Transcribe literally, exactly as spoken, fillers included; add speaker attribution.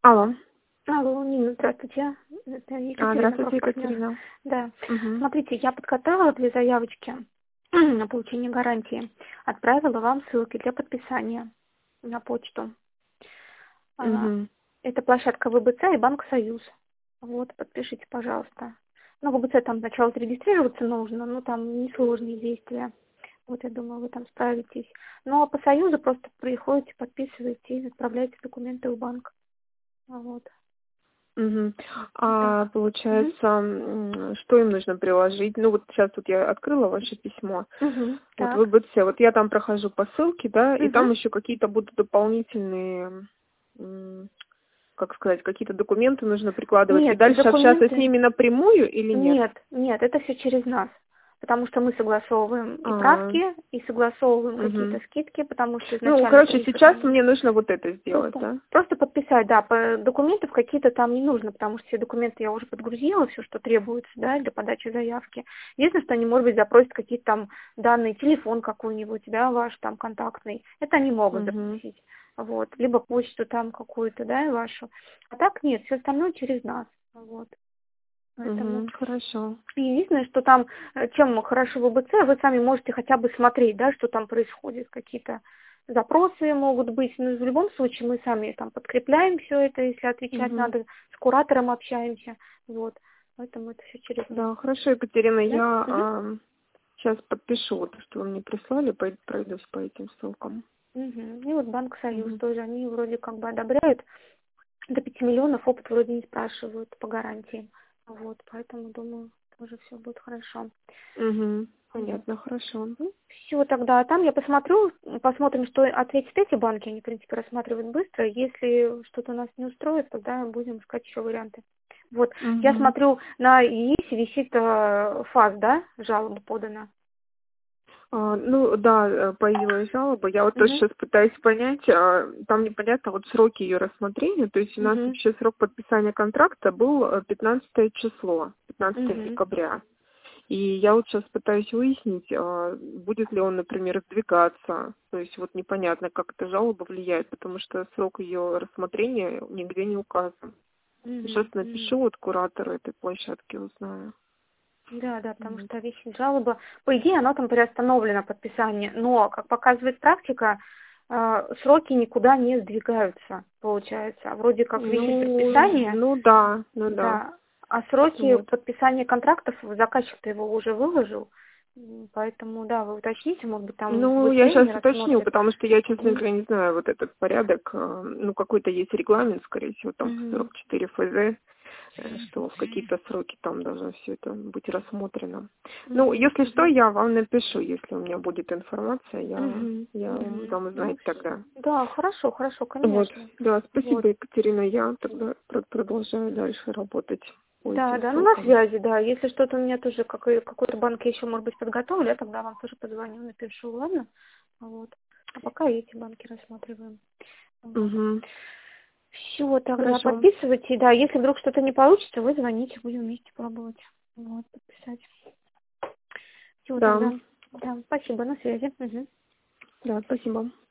Speaker 1: Алло.
Speaker 2: Алло, Нина, здравствуйте. Это
Speaker 1: А,
Speaker 2: Екатерина,
Speaker 1: здравствуйте,
Speaker 2: профпартнер.
Speaker 1: Екатерина.
Speaker 2: Да.
Speaker 1: Мгм.
Speaker 2: Смотрите, я подготовила две заявочки на получение гарантии. Отправила вам ссылки для подписания на почту. А,
Speaker 1: Мгм.
Speaker 2: Это площадка ВБЦ и Банк Союз. Вот, подпишите, пожалуйста. Ну, ВБЦ там сначала зарегистрироваться нужно, но там несложные действия. Вот, я думаю, вы там справитесь. Ну, а по Союзу просто приходите, подписываете и отправляете документы в банк. Вот.
Speaker 1: Мгм.
Speaker 2: Так.
Speaker 1: А
Speaker 2: Мгм.
Speaker 1: получается, м, что им нужно приложить? Ну вот сейчас вот я открыла ваше письмо.
Speaker 2: Мгм.
Speaker 1: Вот
Speaker 2: Так.
Speaker 1: ВБЦ, вот я там прохожу по ссылке, да, и
Speaker 2: Мгм.
Speaker 1: там еще какие-то будут дополнительные, м, как сказать, какие-то документы нужно прикладывать. И
Speaker 2: Нет,
Speaker 1: дальше общаться с
Speaker 2: документы.
Speaker 1: ними напрямую или нет?
Speaker 2: Нет, нет, это все через нас. Потому что мы согласовываем и
Speaker 1: А,
Speaker 2: правки, и согласовываем какие-то
Speaker 1: мгм.
Speaker 2: скидки, потому что
Speaker 1: Ну,
Speaker 2: изначально
Speaker 1: короче,
Speaker 2: тарифы
Speaker 1: сейчас
Speaker 2: там
Speaker 1: мне нужно вот это сделать,
Speaker 2: просто,
Speaker 1: да?
Speaker 2: просто подписать, да, по документов какие-то там не нужно, потому что все документы я уже подгрузила, все, что требуется, да, для подачи заявки. Единственное, что они, может быть, запросят какие-то там данные, телефон какой-нибудь, да, ваш там контактный. Это они могут
Speaker 1: Угу.
Speaker 2: запросить. Вот. Либо почту там какую-то, да, вашу. А так нет, все остальное через нас. Вот. Поэтому
Speaker 1: Угу. Хорошо.
Speaker 2: единственное, что там, э, чем хорошо в ВБЦ, вы сами можете хотя бы смотреть, да, что там происходит, какие-то запросы могут быть, но в любом случае мы сами там подкрепляем все это, если отвечать
Speaker 1: Угу.
Speaker 2: надо, с куратором общаемся, вот, поэтому это все через нас.
Speaker 1: Да, хорошо, Екатерина,
Speaker 2: Да? Мгм.
Speaker 1: я сейчас подпишу вот, что вы мне прислали, пой- пройдусь по этим ссылкам.
Speaker 2: Мгм. И вот Банк Союз
Speaker 1: Мгм.
Speaker 2: тоже, они вроде как бы одобряют, до пяти миллионов опыт вроде не спрашивают по гарантии, вот, поэтому думаю, тоже все будет хорошо.
Speaker 1: Мгм.
Speaker 2: Вот.
Speaker 1: Понятно, хорошо.
Speaker 2: Все, тогда там я посмотрю, посмотрим, что ответят эти банки, они, в принципе, рассматривают быстро. Если что-то нас не устроит, тогда будем искать еще варианты. Вот, я
Speaker 1: Мгм.
Speaker 2: смотрю, на ИИСе висит э, ФАС, да, жалоба подана.
Speaker 1: А, ну да, э, появилась жалоба. Я вот тоже
Speaker 2: Угу,
Speaker 1: сейчас пытаюсь понять, а, там непонятно вот сроки ее рассмотрения. То есть у нас
Speaker 2: угу,
Speaker 1: вообще срок подписания контракта был э, пятнадцатое число, пятнадцатое
Speaker 2: угу.
Speaker 1: декабря. И я вот сейчас пытаюсь выяснить, а, будет ли он, например, сдвигаться. То есть вот непонятно, как эта жалоба влияет, потому что срок ее рассмотрения нигде не указан. Сейчас
Speaker 2: Угу, угу.
Speaker 1: напишу вот куратору этой площадки, узнаю.
Speaker 2: Да, да, потому
Speaker 1: Вот.
Speaker 2: что висит жалоба. По идее, оно там приостановлено подписание, но, как показывает практика, э, сроки никуда не сдвигаются, получается. Вроде как висит
Speaker 1: Ну,
Speaker 2: предписание,
Speaker 1: ну да, ну да.
Speaker 2: да, а сроки
Speaker 1: Вот.
Speaker 2: подписания контрактов заказчик-то его уже выложил, М, поэтому, да, вы уточните, может быть, там
Speaker 1: Ну, я
Speaker 2: быстрее
Speaker 1: сейчас
Speaker 2: не
Speaker 1: уточню,
Speaker 2: рассмотрят.
Speaker 1: потому что я, честно
Speaker 2: Мгм.
Speaker 1: говоря, не знаю вот этот порядок. э, Ну, какой-то есть регламент, скорее всего, там
Speaker 2: Мгм.
Speaker 1: сорок четыре эф зэ, э, что в какие-то сроки там должно все это быть рассмотрено. Ну,
Speaker 2: Мгм.
Speaker 1: если что,
Speaker 2: Мгм.
Speaker 1: я вам напишу, если у меня будет информация, я,
Speaker 2: Мгм.
Speaker 1: я вам
Speaker 2: Мгм.
Speaker 1: дам
Speaker 2: Ну,
Speaker 1: знать тогда.
Speaker 2: да, хорошо, хорошо,
Speaker 1: Вот,
Speaker 2: конечно.
Speaker 1: да,
Speaker 2: Вот.
Speaker 1: спасибо, Екатерина, я тогда пр- продолжаю дальше работать по
Speaker 2: Да,
Speaker 1: этим
Speaker 2: да, ну на
Speaker 1: ссылкам.
Speaker 2: связи, да. Если что-то у меня тоже какой- какой-то банк еще, может быть, подготовлю, я тогда вам тоже позвоню, напишу, ладно? Вот. А пока эти банки рассматриваем. Вот.
Speaker 1: Угу.
Speaker 2: Все, тогда
Speaker 1: Хорошо.
Speaker 2: подписывайте, да. Если вдруг что-то не получится, вы звоните, будем вместе пробовать. Вот, подписать. Все,
Speaker 1: Да,
Speaker 2: тогда. Да, спасибо, на связи. Мгм.
Speaker 1: да, спасибо.